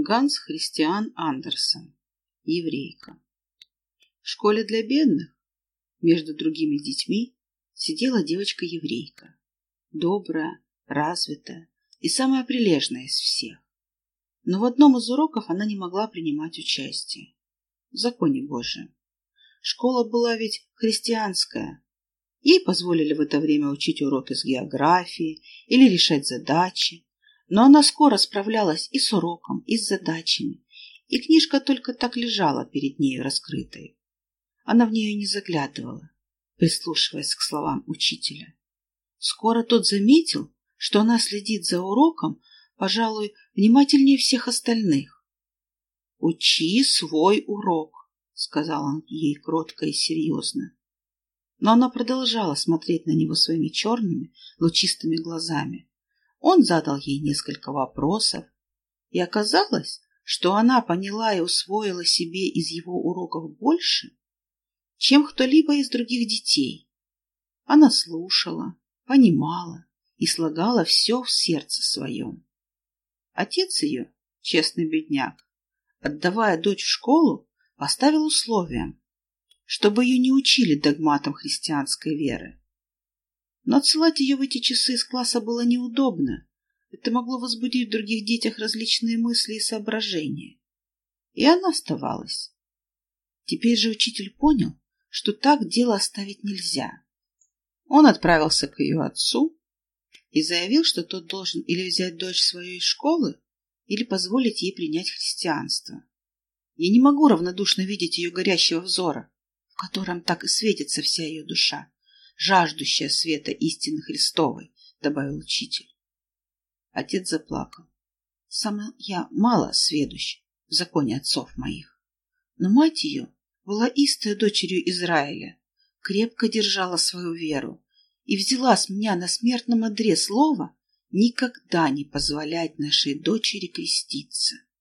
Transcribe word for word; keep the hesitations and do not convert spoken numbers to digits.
Ганс Христиан Андерсен. Еврейка. В школе для бедных между другими детьми сидела девочка-еврейка. Добрая, развитая и самая прилежная из всех. Но в одном из уроков она не могла принимать участие. В законе Божьем. Школа была ведь христианская. Ей позволили в это время учить уроки с географии или решать задачи. Но она скоро справлялась и с уроком, и с задачами, и книжка только так лежала перед нею раскрытой. Она в нее не заглядывала, прислушиваясь к словам учителя. Скоро тот заметил, что она следит за уроком, пожалуй, внимательнее всех остальных. «Учи свой урок», — сказал он ей кротко и серьезно. Но она продолжала смотреть на него своими черными, лучистыми глазами. Он задал ей несколько вопросов, и оказалось, что она поняла и усвоила себе из его уроков больше, чем кто-либо из других детей. Она слушала, понимала и слагала все в сердце своем. Отец ее, честный бедняк, отдавая дочь в школу, поставил условием, чтобы ее не учили догматам христианской веры. Но отсылать ее в эти часы из класса было неудобно. Это могло возбудить в других детях различные мысли и соображения. И она оставалась. Теперь же учитель понял, что так дело оставить нельзя. Он отправился к ее отцу и заявил, что тот должен или взять дочь свою из школы, или позволить ей принять христианство. Я не могу равнодушно видеть ее горящего взора, в котором так и светится вся ее душа, жаждущая света истины Христовой, добавил учитель. Отец заплакал. Сам я мало сведущ в законе отцов моих, но мать ее была истой дочерью Израиля, крепко держала свою веру и взяла с меня на смертном одре слово никогда не позволять нашей дочери креститься.